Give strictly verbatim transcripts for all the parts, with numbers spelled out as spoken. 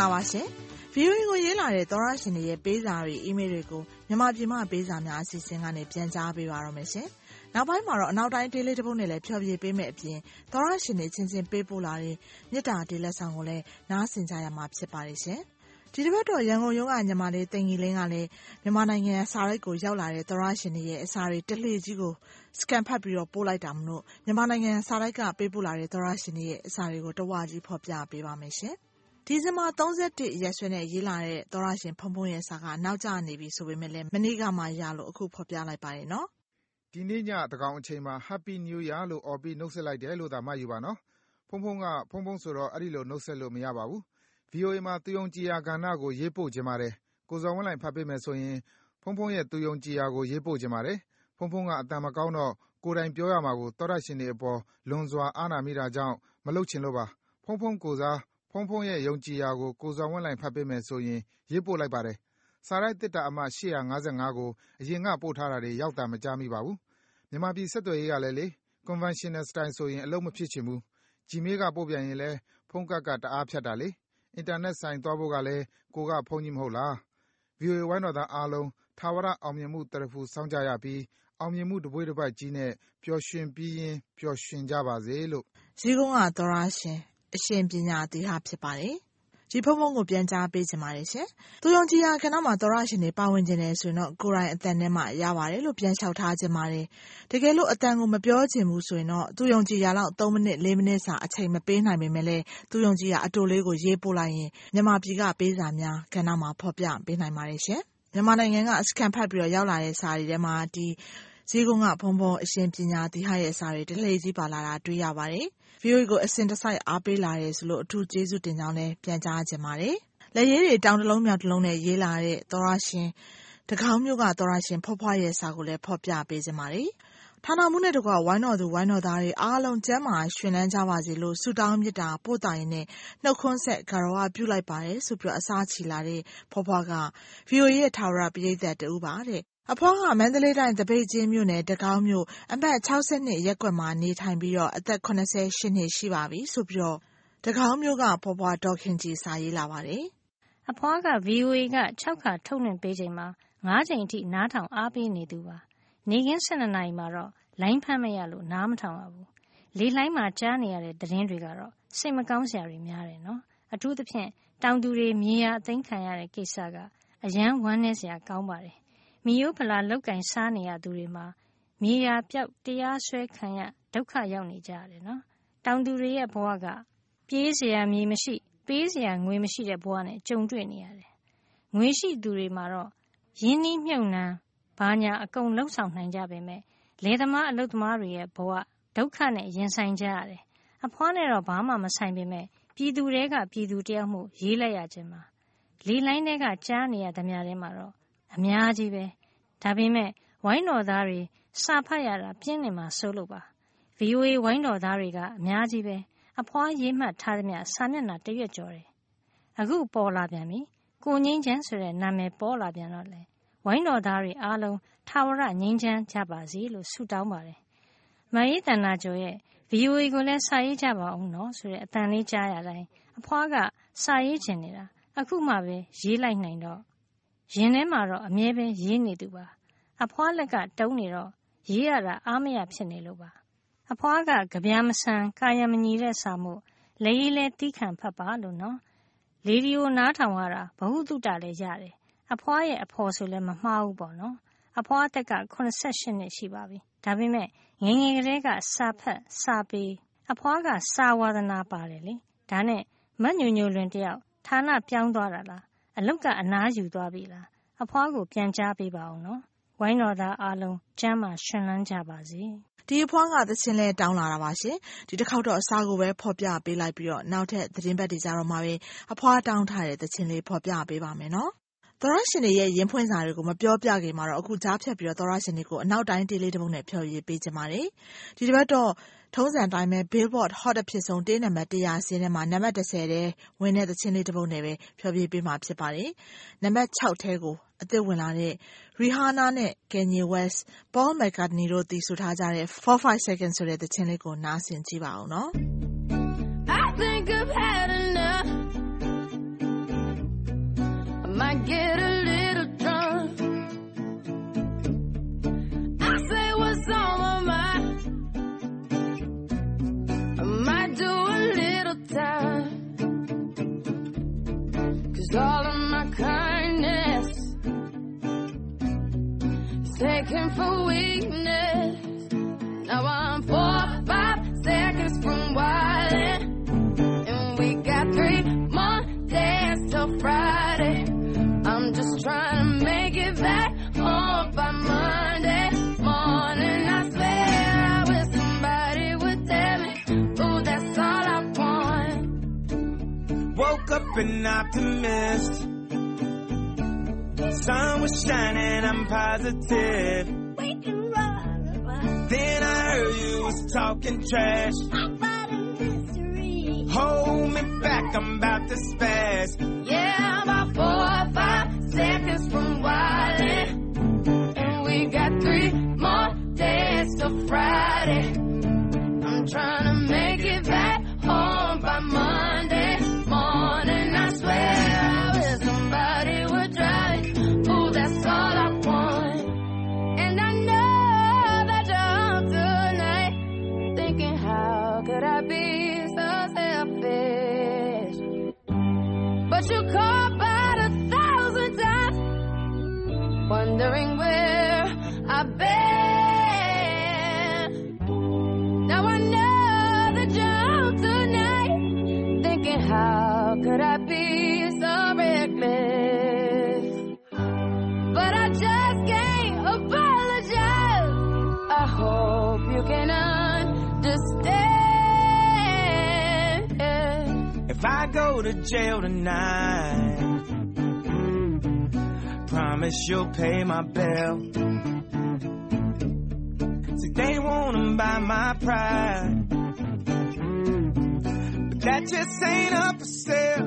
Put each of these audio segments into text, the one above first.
္ဂလာပါရှင် ဗီအိုအေ ကိုရေးလာတဲ့သောရရှင်တွေရဲ့ပေးစာတွေအီးမေးလ်တွေကိုမြန်မာပြည်မှာပေးစာများအစီအစဉ်ကနေပြန်ကြားပေးပါရမယ်ရှင်နောက်ပိုင်းမှာတော့အနောက်တိုင်းဒေးလေးတစ်ပုဒ်နဲ့လည်းဖြောပြပေးမယ်အပြင်သောရရှင်တွေချင်းချင်းပေးပို့လာတဲ့မြစ်တာဒေးလက်ဆောင်ကိုလည်းနားဆင်ကြရမှာဖြစ်ပါတယ်ရှင်ဒီတစ်ပတ်တော့ရန်ကုန်ရုံးကညီမလေးတင်ကြီးလင်းကလည်းမြန်မာနိုင်ငံစာရိုက်ကိုရောက်လာတဲ့သောရရှင်တွေရဲ့အစာတွေတလှည့်ကြီးကိုစကန်ဖတ်ပြီးတော့ပို့လိုက်တာမလို့မြန်မာနိုင်ငံစာရိုက်ကပေးပို့လာတဲ့သောရရှင်တွေရဲ့အစာတွေကိုတဝကြီးဖော်ပြပေးပါမယ်ရှင်ဒီဇင်ဘာ၃၁ရက်စွဲနဲ့ရေးလာတဲ့သောရရှင်ဖုံဖုံရဲ့စာကနောက်ကျနေပြီဆိုပေမဲ့လည်းမနေ့ကမှရလို့အခုဖော်ပြလိုက်ပါတယ်နော်ဒီနေ့ညတကောင်အချိန်မှာ Happy New Year လို့အော်ပြီးနှုတ်ဆက်လိုက်တယ်လို့သာမှတ်ယူပါနော်ဖုံဖုံကဖုံဖုံဆိုတော့အဲ့ဒီလိုနှုတ်ဆက်လို့မရပါဘူး ဗီအိုအေ မှာသူယုံကြည်ရာကဏ္ဍကိုရေးပို့ခြင်းပါတယ်ကိုဇော်ဝင်းလှိုင်ဖတ်ပေးမယ်ဆိုရင်ဖုံဖုံရဲ့သူယုံကြည်ရာကိုရေးပို့ခြင်းပါတယ်ဖုံဖုံကအတန်မကောင်းတော့ကိုယ်တိုင်ပြောရမှာကိုသောရရှင်တွေအပေါ်လွန်စွာအားနာမိတာကြောင့်မလုပ်ချင်လို့ပါဖုံဖုံကိုစားဖုံဖုံရဲ့ယုံကြည်ရာကိုကိုဇော်ဝင်းလှိုင်ဖတ်ပေးမယ်ဆိုရင်ရေးပို့လိုက်ပါတယ်စာရိုက်တစ်တာအမှ၈၅၅ကိုအရင်ကပို့ထားတာတွေရောက်တာမကြားမိပါဘူးမြန်မာပြည်ဆက်သွယ်ရေးကလည်းလေ conventional style ဆိုရင်အလုပ်မဖြစ်ချင်ဘူး Gmail ကပို့ပြန်ရင်လည်းဖုန်းကတ်ကတအားဖြတ်တာလေအင်တာနက်ဆိုင်သွားဖို့ကလည်းကိုကဖုန်းကြီးမဟုတ်လား ဗီအိုအေ ဝိုင်းတော်သားအားလုံးထာဝရအောင်မြင်မှုတရဖူစောင့်ကြရပြီးအောင်မြင်မှုတပွေးတစ်ပတ်ကြီးနဲ့ပျော်ရွှင်ပြီးရင်ပျော်ရွှင်ကြပါစေလို့ဇီးကုန်းကသောရရှင်အရှင်ပညာသီဟဖြစ်ပါတယ်ဒီဖုံဖုံကိုပြန်ကြားပေးချင်ပါတယ်ရှင်သူယုံကြည်ရာခဏမှာသောရရှင်တွေပါဝင်ခြင်းတယ်ဆိုရင်တော့ကိုယ်တိုင်အတန်ထဲမှာရပါတယ်လို့ပြန်လျှောက်ထားခြင်းပါတယ်တကယ်လို့အတန်ကိုမပြောချင်ဘူးဆိုရင်တော့သူယုံကြည်ရာလောက်၃မိနစ်၄မိနစ်စာအချိန်မပေးနိုင်ပေမဲ့လည်းသူယုံကြည်ရာအတူလေးကိုရေးပို့လိုက်ရင်မြန်မာပြည်ကပေးစာများခဏမှာဖော်ပြပေးနိုင်ပါတယ်ရှင်မြန်မာနိုင်ငံကစကန်ဖတ်ပြီးတော့ရောက်လာတဲ့စာတွေထဲမှာဒီဇီးကုန်းကဖုံဖုံအရှင်ပညာသီဟရဲ့စာတွေတလှည့်ကြီးပါလာတာတွေ့ရပါတယ်ဗီအိုအေကိုအစဉ်တစိုက်အားပေးလာတယ်ဆိုလို့အထူးကျေးဇူးတင်ကြောင်းလည်းပြန်ကြားချင်ပါတယ်။လက်ရေးတွေတောင်းတလုံးမြောက်တလုံးနဲ့ရေးလာတဲ့သောရရှင်တကောင်းမျိုးကသောရရှင်ဖွားဖွားရဲ့စာကိုလည်းဖော်ပြပေးချင်ပါတယ်။ဌာနမှုနဲ့တကွဝိုင်းတော်သူဝိုင်းတော်သားတွေအားလုံးကျမ်းမာရှင်လန်းကြပါစေလို့ဆုတောင်းမြတ်တာပို့တာရင်နဲ့နှုတ်ခွန်းဆက်ဂါရဝပြုလိုက်ပါတယ်ဆိုပြီးအစားချီလာတဲ့ဖွားဖွားကဗီအိုအေရဲ့ထာဝရပရိသတ်တူပါတဲ့အဖွားကမန္တလေးတိုင်းတပိတ်ချင်းမြို့နယ်တကောင်းမြို့အမှတ်၆၂ရပ်ကွက်မှာနေထိုင်ပြီးတော့အသက်၈၈နှစ်ရှိပါပြီဆိုပြီးတော့တကောင်းမြို့ကဖွားဖွားဒေါခင်ကြီးစာရေးလာပါတယ်အဖွားက ဗီအိုအေ က၆ခါထုတ်လွှင့်ပေးချိန်မှာ၅ချိန်အထိနားထောင်အားပေးနေသူပါနေကင်း၁၂နာရီမှာတော့လိုင်းဖမ်းမရလို့နားမထောင်ရဘူးလေလှိုင်းမှာကြားနေရတဲ့သတင်းတွေကတော့စိတ်မကောင်းစရာတွေများတယ်နော်အထူးသဖြင့်တောင်သူတွေမြေယာအသိမ်းခံရတဲ့ကိစ္စကအယမ်းဝမ်းနည်းစရာကောင်းပါတယ်မီယိုးဖလာလောက်ကင်စားနေရသူတွေမှာမြေယာပြောက်တရားစွဲခံရဒုက္ခရောက်နေကြရတယ်နော်တောင်သူတွေရဲ့ဘဝကပြေးစရာမြေမရှိပေးစရာငွေမရှိတဲ့ဘဝနဲ့ကြုံတွေ့နေရတယ်ငွေရှိသူတွေမှာတော့ရင်းနှီးမြှုပ်နှံဘာညာအကုန်လှုပ်ဆောင်နိုင်ကြပေမဲ့လယ်သမားအလုပ်သမားတွေရဲ့ဘဝဒုက္ခနဲ့ရင်ဆိုင်ကြရတယ်အဖွားနဲ့တော့ဘာမှမဆိုင်ပေမဲ့ပြည်သူတွေကပြည်သူတယောက်မှုရေးလိုက်ရခြင်းမှာလေလိုင်းတွေကကြားနေရသမျှထဲမှာတော့အများကြီးပဲဒါပေမဲ့ဝိုင်းတော်သားတွေစာဖတ်ရတာပြင်းနေမှာစိုးလို့ပါ ဗီအိုအေ ဝိုင်းတော်သားတွေကအများကြီးပဲအဖွားရေးမှတ်ထားသမျှစာမျက်နှာတစ်ရွက်ကျော်တယ်အခုပေါ်လာပြန်ပြီကိုငိမ့်ချမ်းဆိုတဲ့နာမည်ပေါ်လာပြန်တော့လေဝိုင်းတော်သားတွေအားလုံးထာဝရငြိမ်းချမ်းကြပါစေလို့ဆုတောင်းပါတယ်မအေးတဏ္ဍာကျော်ရဲ့ ဗီအိုအေ ကိုလည်းစာရေးကြပါအောင်နော်ဆိုတဲ့အတန်လေးကြားရတိုင်းအဖွားကစာရေးချင်နေတာအခုမှပဲရေးလိုက်နိုင်တော့ရင်ထဲမှာတော့အမြဲပဲရေးနေသူပါအဖွားလက်ကတုံးနေတော့ရေးရတာအားမရဖြစ်နေလို့ပါအဖွားကကြပြားမဆန်ကာယမညီတဲ့စာမို့လေရေးလဲတီးခံဖတ်ပါလို့နော်လေဒီယိုနားထောင်ရတာဘဟုတုတလည်းရတယ်အဖွားရဲ့အဖော်ဆိုလည်းမမှားဘူးပေါ့နော်အဖွားအသက်က၈၈နှစ်ရှိပါပြီဒါပေမဲ့ငယ်ငယ်ကလေးကစာဖတ်စာပေအဖွားကစာဝါဒနာပါတယ်လေဒါနဲ့မတ်ညိုညိုလွင်တယောက်ဌာနပြောင်းသွားတာလားအလုတ်ကအနားယူသွားပြီလားအဖွားကိုပြန်ကြားပေးပါအောင်နော်ဝိုင်းတော်သားအားလုံးကျမ်းမာရှင်လန်းကြပါစေဒီအဖွားကသချင်းလဲတောင်းလာတာပါရှင်ဒီတစ်ခေါက်တော့အစားကိုပဲဖော်ပြပေးလိုက်ပြီးတော့နောက်ထပ်သတင်းပတ်တွေကြတော့မှပဲအဖွားတောင်းထားတဲ့သချင်းလေးဖော်ပြပေးပါမယ်နော်သောရရှင်တွေရဲ့ရင်ဖွင့်စာတွေကိုမပြောပြခင်မှာတော့အခုကြားဖြတ်ပြီးတော့သောရရှင်တွေကိုအနောက်တိုင်းဒေးလေးတစ်ပုဒ်နဲ့ဖျော်ရည်ပေးကြပါတယ်ဒီတစ်ပတ်တော့ထုံးစံတိုင်းပဲ Billboard Hot အဖြစ်ဆုံးတေးနံပါတ်၁၀၀ဆင်းထဲမှာနံပါတ်၁၀ထဲဝင်တဲ့သချင်းလေးတစ်ပုဒ်နဲ့ပဲဖျော်ပြပေးမှာဖြစ်ပါတယ်နံပါတ်၆ထဲကိုအသစ်ဝင်လာတဲ့ Rihanna နဲ့ Kanye West, Paul McCartney တို့တည်ဆိုထားကြတဲ့four five seconds ဆိုတဲ့သချင်းလေးကိုနားဆင်ကြည့်ပါအောင်နော် I think I've had enough might get a little drunk. I say what's on my mind. I might do a little time. Cause all of my kindness is taken for weakness. Now I'm four, five seconds from wildin'. And we got three more days till Friday. I'm just trying to make it back home by Monday morning. I swear I wish somebody would tell me, ooh, that's all I want. Woke up an optimist. Sun was shining, I'm positive. We can run. Then I heard you was talking trash. About a mystery. Hold me back, I'm about to spaz. Yeah, about four or five seconds from wildin'. And we got three more days till Friday. I'm trying to make it back home by Monday morning. I swear I wish somebody would drive. Ooh, that's all I want. And I know that you're up tonight, thinking how could I be so selfish? But you call about a thousand times, wondering where I've been. Now I know that you're up tonight, thinking how could I be so reckless? But I just can't apologize. I hope you can understand. If I go to jail tonight, promise you'll pay my bill. See, they wanna buy my pride, but that just ain't up for sale.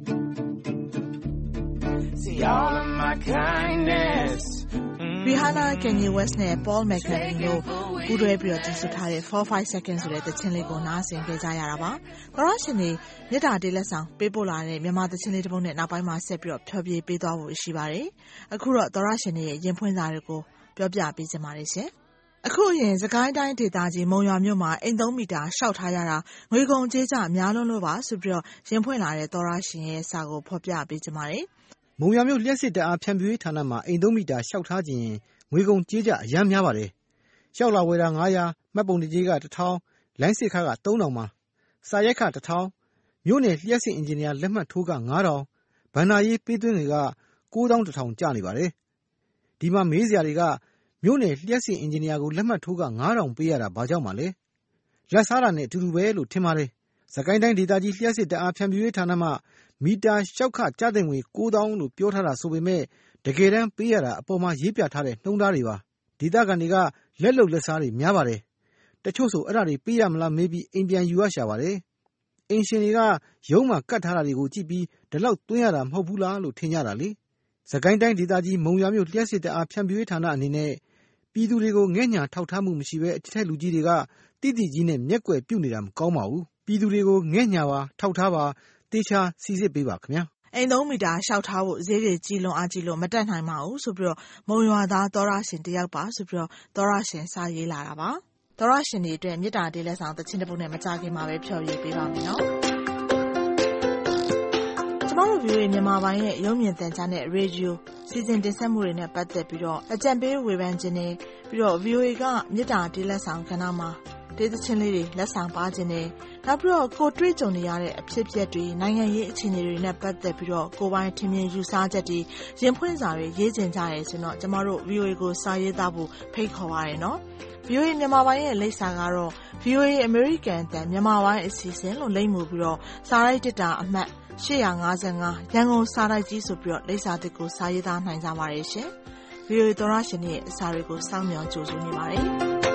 See, all of my kindness. Rihanna, Kanye West နဲ့ Paul McCartney တို့ပူးတွဲပြီးတော့တည်ဆူထားတဲ့ four five seconds ဆိုတဲ့သချင်းလေးကိုနားဆင်ကြကြရတာပါ။သောရရှင်တွေမြတ်တာတေးလက်ဆောင်ပေးပို့လာတဲ့မြန်မာသချင်းလေးတစ်ပုဒ်နဲ့နောက်ပိုင်းမှာဆက်ပြီးတော့ဖျော်ဖြေပေးသွားဖို့ရှိပါတယ်။အခုတော့သောရရှင်တွေရဲ့ရင်ဖွင့်စာတွေကိုပြောပြပေးချင်ပါတယ်ရှင်။အခုအရင်စကိုင်းတိုင်းဒေသကြီးမုံရွာမြို့မှာအိမ်သုံးမီတာရှောက်ထားရတာငွေကုန်ကြေးကျများလွန်းလို့ပါဆိုပြီးတော့ရင်ဖွင့်လာတဲ့သောရရှင်ရဲ့စာကိုဖော်ပြပေးချင်ပါတယ်။မုံရွာမြို့လျှက်စစ်တအားဖြန့်ဖြူးရေးဌာနမှာအိမ်သုံးမီတာရှောက်ထားခြင်းငွေကုန်ကြေးကျအများများပါတယ်။ရှောက်လာဝယ်တာnine hundredမှတ်ပုံတင်ကြေးကone thousandလိုင်းစစ်ခါကthree thousandမှာစာရိုက်ခone thousandမြို့နယ်လျှက်စစ်အင်ဂျင်နီယာလက်မှတ်ထိုးကfive thousandဘဏ္ဍာရေးပေးသွင်းတွေကnine thousand one thousandကျနေပါတယ်။ဒီမှာမေးစရာတွေကမြို့နယ်လျှက်စစ်အင်ဂျင်နီယာကိုလက်မှတ်ထိုးကfive thousandပေးရတာဘာကြောင့်မှလဲ။လက်စားတာနဲ့အတူတူပဲလို့ထင်ပါတယ်။စကိုင်းတိုင်းဒေသကြီးလျှက်စစ်တအားဖြန့်ဖြူးရေးဌာနမှမီတာရှောက်ခကျတဲ့ငွေnine thousandလို့ပြောထားတာဆိုပေမဲ့တကယ်တမ်းပေးရတာအပေါ်မှာရေးပြထားတဲ့နှုံးသားတွေပါဒေသခံတွေကလက်လုံလက်စားတွေများပါတယ်တချို့ဆိုအဲ့ဒါတွေပေးရမလားမေးပြီးအိမ်ပြန်ယူရရှာပါတယ်အိမ်ရှင်တွေကရုံးမှာကတ်ထားတာတွေကိုကြည့်ပြီးဒီလောက်သွင်းရတာမဟုတ်ဘူးလားလို့ထင်ကြတာလေစကိုင်းတိုင်းဒေသကြီးမုံရွာမြို့လျှက်စစ်တအားဖြန့်ဖြူးရေးဌာနအနေနဲ့ပြည်သူတွေကိုငဲ့ညာထောက်ထားမှုမရှိဘဲအထက်လူကြီးတွေကတိတိကြီးနဲ့မျက်ကွယ်ပြုတ်နေတာမကောင်းပါဘူးပြည်သူတွေကိုငဲ့ညာပါထောက်ထားပါတေချာစီစစ်ပေးပါခင်ဗျာအိမ်သုံးမီတာရှောက်ထားဖို့ဈေးတွေကြီးလွန်အားကြီးလို့မတက်နိုင်ပါဘူးဆိုပြီးတော့မုံရွာသားသောရရှင်တယောက်ပါဆိုပြီးတော့သောရရှင်စာရေးလာတာပါသောရရှင်တွေအတွက်မြစ်တာတေးလက်ဆောင်သချင်းတစ်ပုဒ်နဲ့မကြခင်မှာပဲဖြော်ရည်ပေးပါမယ်နော်ကျမတို့ ဗီအိုအေ မြန်မာပိုင်းရဲ့ရုပ်မြင်သံကြားနဲ့ Radio စီစဉ်တင်ဆက်မှုတွေနဲ့ပတ်သက်ပြီးတော့အကြံပေးဝေဖန်ခြင်းနဲ့ပြီးတော့ ဗီအိုအေ ကမြစ်တာတေးလက်ဆောင်ကဏ္ဍမှာတေးသချင်းလေးတွေလက်ဆောင်ပါခြင်းနဲ့နောက်ပြီးတော့ကိုတွေ့ကြုံနေရတဲ့အဖြစ်အပျက်တွေနိုင်ငံရေးအခြေအနေတွေနဲ့ပတ်သက်ပြီးတော့ကိုယ်ပိုင်ထင်မြင်ယူဆချက်တွေရင်ဖွင့်စာတွေရေးကျင်ကြရဲဆိုတော့ကျမတို့ ဗီအိုအေ ကိုစာရေးသားဖို့ဖိတ်ခေါ်ပါရနော် ဗီအိုအေ မြန်မာပိုင်းရဲ့လိပ်စာကတော့ ဗီအိုအေ American အသံမြန်မာပိုင်းအစီအစဉ်လို့လိပ်မှုပြီးတော့စာရိုက်တစ်တာအမှတ်eight five fiveရန်ကုန်စာတိုက်ကြီးဆိုပြီးတော့လိပ်စာတစ်ကိုစာရေးသားနိုင်ကြပါရဲ့ရှင် ဗီအိုအေ သောရရှင်ရဲ့အစာတွေကိုစောင့်မျှော်ကြိုဆိုနေပါတယ်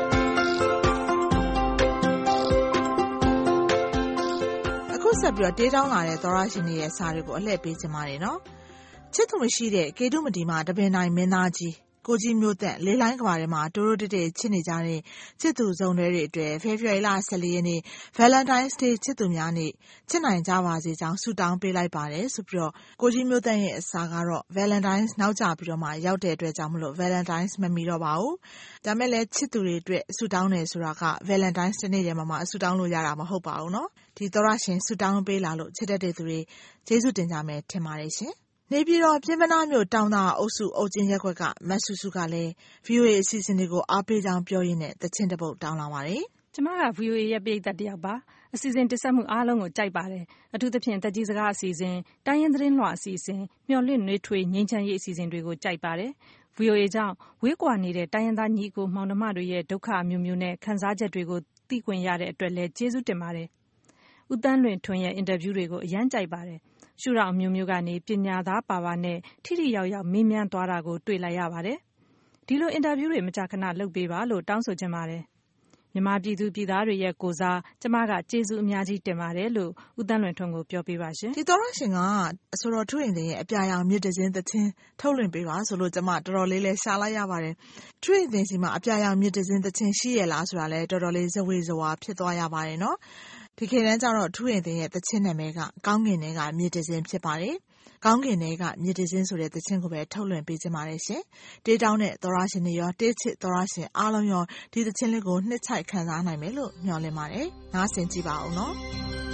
အခုဆက်ပြီးတော့တေးတောင်းလာတဲ့သောရရှင်ရဲ့စာတွေကိုအလှည့်ပေးချင်ပါတယ်နော်ချစ်သူမရှိတဲ့ကေတုမတီမှာတပင်တိုင်းမင်းသားကြီးကိုကြီးမျိုးသက်လေးလိုင်းကဘာထဲမှာတိုးတိုးတက်တက်ချစ်နေကြတဲ့ချစ်သူစုံတွေအတွက်ဖေဖော်ဝါရီလဆယ်လေးရက်နေ့ Valentine's Day ချစ်သူများနေ့ချစ်နိုင်ကြပါစေကြောင်းဆုတောင်းပေးလိုက်ပါတယ်ဆိုပြီးတော့ကိုကြီးမျိုးသက်ရဲ့အစာကတော့ Valentine's နောက်ကျပြီးတော့မှရောက်တဲ့အတွက်ကြောင့်မလို့ Valentine's မမီတော့ပါဘူးဒါမဲ့လည်းချစ်သူတွေအတွက်ဆုတောင်းတယ်ဆိုတာက Valentine's တနေ့တည်းမှာမှဆုတောင်းလို့ရတာမဟုတ်ပါဘူးเนาะဒီသောရရှင်ဆုတောင်းပေးလာလို့ချစ်တတ်တဲ့သူတွေကျေးဇူးတင်ကြမယ်ထင်ပါတယ်ရှင်နေပြည်တော်ပြင်ပနာမြို့တောင်သာအုပ်စုအုပ်ချင်းရက်ကွက်ကမတ်ဆူဆူကလည်း ဗီအိုအေ အစီအစဉ်တွေကိုအားပေးကြောင်းပြောရင်းနဲ့တခြင်းတစ်ပုဒ်တောင်းလာပါတယ်။ကျမက ဗီအိုအေ ရဲ့ပရိသတ်တစ်ယောက်ပါ။အစီအစဉ်တင်ဆက်မှုအားလုံးကိုကြိုက်ပါတယ်။အထူးသဖြင့်တက်ကြီးစကားအစီအစဉ်၊တိုင်းရင်းသတင်းလွှာအစီအစဉ်၊မျှော်လင့်နှွေးထွေးငြိမ်းချမ်းရေးအစီအစဉ်တွေကိုကြိုက်ပါတယ်။ဗီအိုအေကြောင့်ဝေးကွာနေတဲ့တိုင်းရင်းသားညီအကိုမောင်နှမတွေရဲ့ဒုက္ခအမျိုးမျိုးနဲ့ခံစားချက်တွေကိုသိခွင့်ရတဲ့အတွက်လည်းကျေးဇူးတင်ပါတယ်။ဦးသန်းလွင်ထွန်းရဲ့အင်တာဗျူးတွေကိုအရမ်းကြိုက်ပါတယ်။ရှုထောင့်အမျိုးမျိုးကနေပညာသားပါပါနဲ့ထိထိရောက်ရောက်မေးမြန်းသွားတာကိုတွေ့လိုက်ရပါတယ်။ဒီလိုအင်တာဗျူးတွေမကြာခဏလုပ်ပေးပါလို့တောင်းဆိုချင်ပါတယ်။မြန်မာပြည်သူပြည်သားတွေရဲ့ကိုစားကျမကကျေးဇူးအများကြီးတင်ပါတယ်လို့ဦးသန်းလွင်ထွန်းကိုပြောပေးပါရှင်။ဒီသောရရှင်ကအဆိုတော်ထုရင်တဲ့ရဲ့အပြာရောင်မြစ်တခြင်းသခြင်းထုတ်လွှင့်ပေးပါဆိုလို့ကျမတော်တော်လေးလဲရှာလိုက်ရပါတယ်။ထုရင်တဲ့စီမှာအပြာရောင်မြစ်တခြင်းသခြင်းရှိရလားဆိုတာလဲတော်တော်လေးဇဝေဇဝါဖြစ်သွားရပါတယ်နော်။ဒီခေတ်တန်းကျတော့ထုရင်တဲ့ရဲ့သခြင်းနာမည်ကကောင်းကင်ထဲကမြစ်တခြင်းဖြစ်ပါတယ်။ကောင်းကင်ထဲကမြစ်တခြင်းဆိုတဲ့သခြင်းကိုပဲထုတ်လွှင့်ပေးကြပါတယ်ရှင်။တေးတောင်းတဲ့သောရရှင်တွေရောတေးချစ်သောရရှင်အားလုံးရောဒီသခြင်းလေးကိုနှစ်ချိုက်ခံစားနိုင်မယ်လို့မျှော်လင့်ပါတယ်။နားဆင်ကြည့်ပါဦးနော်။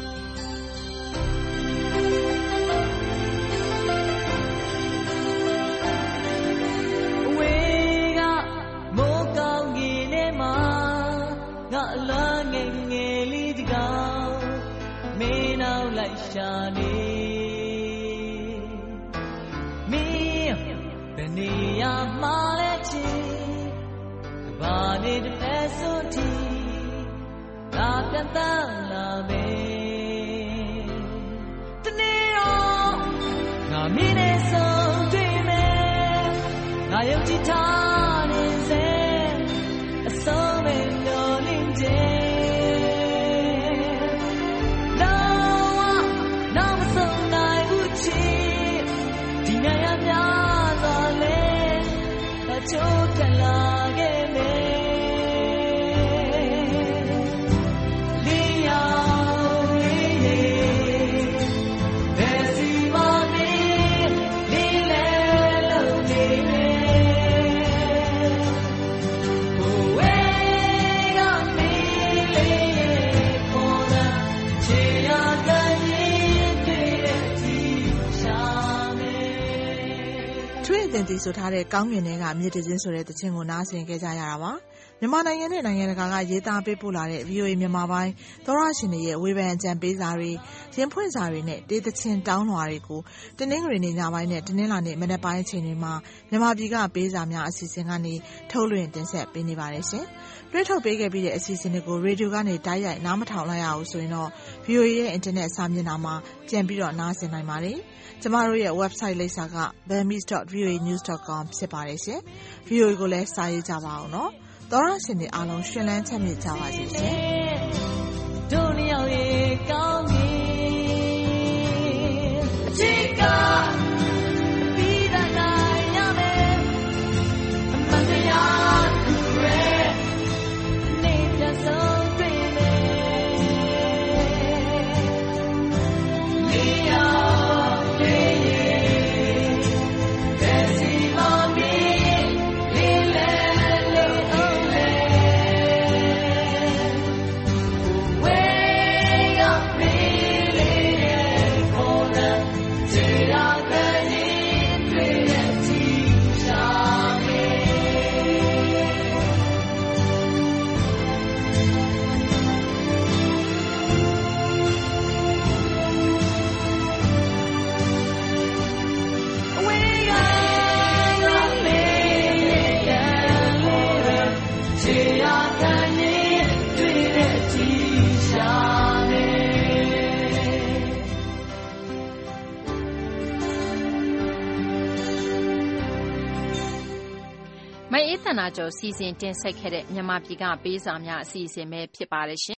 ရှာနေမင်းဘယ်နေရာမှာလဲချစ်ဘာနေတလဲဆိုတီလာပြန်တန်းလာမယ်တနေ့တော့ငါမင်းနဲ့ဆုံးတွေ့မယ်ငါယုံကြည်ထားနေစေအဆုံးမလို့နေကြချိုးထလာခဲ့မယ်လင်းရောင်လေးလေးဘယ်စီမမင်းလေးလဲလို့နေမယ်ဘဝကမင်းလေးပေါ်လာချေရကန်ရင်တွေ့တဲ့ဒီရှာမယ်ထွေးတင်တီဆိုထားတဲ့ကောင်းကင်ထဲကမြစ်တခြင်းဆိုတဲ့သခြင်းကိုနားဆင်ခဲ့ကြရတာပါမြန်မာနိုင်ငံနဲ့နိုင်ငံတကာကရေးသားပေးပို့လာတဲ့ ဗီအိုအေ မြန်မာပိုင်းသောရရှင်တွေရဲ့ဝေဖန်အကြံပေးစာတွေရင်ဖွင့်စာတွေနဲ့တေးသခြင်းတောင်းလွှာတွေကိုတနင်္ဂနွေနေ့ညပိုင်းနဲ့တနင်္လာနေ့မနက်ပိုင်းအချိန်တွေမှာမြန်မာပြည်ကပေးစာများအစီအစဉ်ကနေထုတ်လွှင့်တင်ဆက်ပေးနေပါတယ်ရှင်လွှင့်ထုတ်ပေးခဲ့ပြီးတဲ့အစီအစဉ်တွေကိုရေဒီယိုကနေတိုက်ရိုက်နားမထောင်လိုက်ရအောင်ဆိုရင်တော့ ဗီအိုအေ ရဲ့အင်တာနက်စာမျက်နှာမှာပြန်ပြီးတော့နားဆင်နိုင်ပါတယ်ကျမတို့ရဲ့ website လိပ်စာက burmese dot v o a news dot com ဖြစ်ပါတယ်ရှင်။ဗီအိုအေ ကိုလည်းစာရေးကြပါအောင်နော်။သောရရှင်တွေအားလုံးရှင်လန်းချမ်းမြေ့ကြပါစေရှင်။တို့နှစ်ယောက်ရဲ့ကောင်းကင်အချစ်ကပြီးတဲ့နိုင်ရမယ်အမှန်တရားသူရဲ့နေပြန်ဆုံးတွေ့မယ်လင်းရောင်မအေးသန္တာကျော်စီစဉ်တင်ဆက်ခဲ့တဲ့မြန်မာပြည်ကပေးစာများအစီအစဉ်ပဲဖြစ်ပါတယ်ရှင်